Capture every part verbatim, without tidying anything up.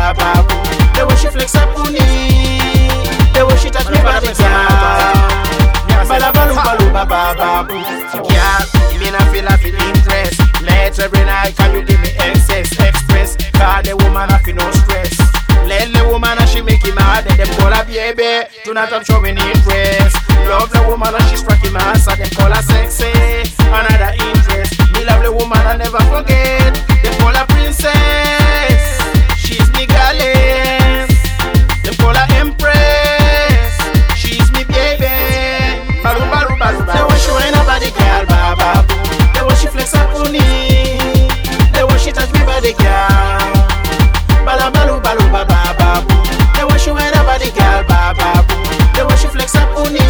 ba ba boo. The way she flex up on me, the way she touch me body, girl. Bala balu balu ba ba ba boo. Girl, me na feel I feel interest. Let every night can you give me excess express? Cause the woman I feel no stress. Let the woman and she make him mad. Then them call her baby. Tonight I'm showing interest. Love the woman and she striking my ass. Them call her sexy. Another interest. Me love the woman I never forget. Them call her princess. She's me goddess. Them call her empress. She's me baby. Balu balu balu balu. They want she wine her body, girl, ba ba boo. They want she flex her pony. They want she touch me body, girl. Bala balu balu ba ba ba boo. They want she wine her body, girl, ba ba boo. They want she flex her pony.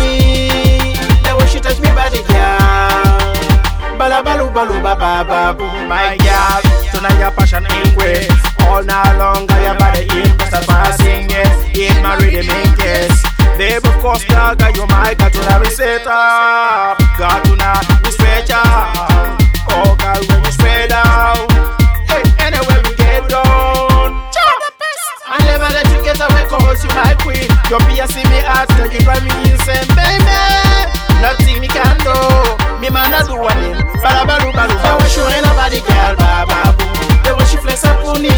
They want she touch me body, girl. Bala balu balu ba ba ba boo. My girl, tonight your passion increase. All night long, got your body impressed. That's why I sing yes. Ain't my rhythm in case. Babe, of course, girl, got you my got to have it set up. Got to not be stretch out. Oh, girl, when we spread out. Hey, anywhere we get down. I never let you get away, cause you my queen. Your P S C me heart, so you drive me insane, baby. Nothing me can do. Me man a do one in. Bala balu balu. They want she wine her body, girl, ba ba boo. They want she flex her pony.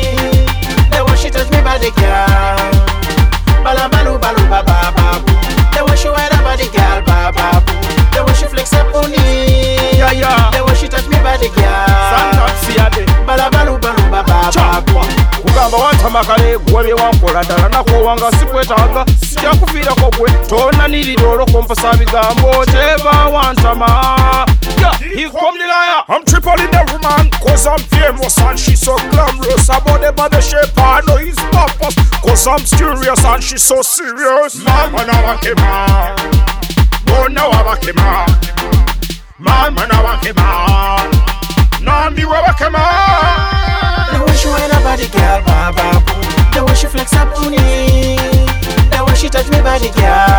They want she touch me body, girl. Bala balu balu ba ba ba boo. They want she wine her body, girl, ba ba boo. They want she flex her pony. Yeah, yeah. They want she touch me body, girl. Sometimes see a day. Bala balu balu ba ba ba boo. Kugamba wantamakale gwe wankola ddala nakowanga sikwetaaga sijja kufiirako gwe tonanirira olwokumposa bigambo kyeva wantama. Yeah, he come the liar. I'm tripling the woman cause I'm famous and she's so glamorous. About the body shape I know his purpose cause I'm serious and she's so serious. Mama na wakema, mona wabakema. Mama na wakema, nami wabakema. The way she wine her body, girl, ba ba boo. The way she flex her pony. The way she touch me body, girl.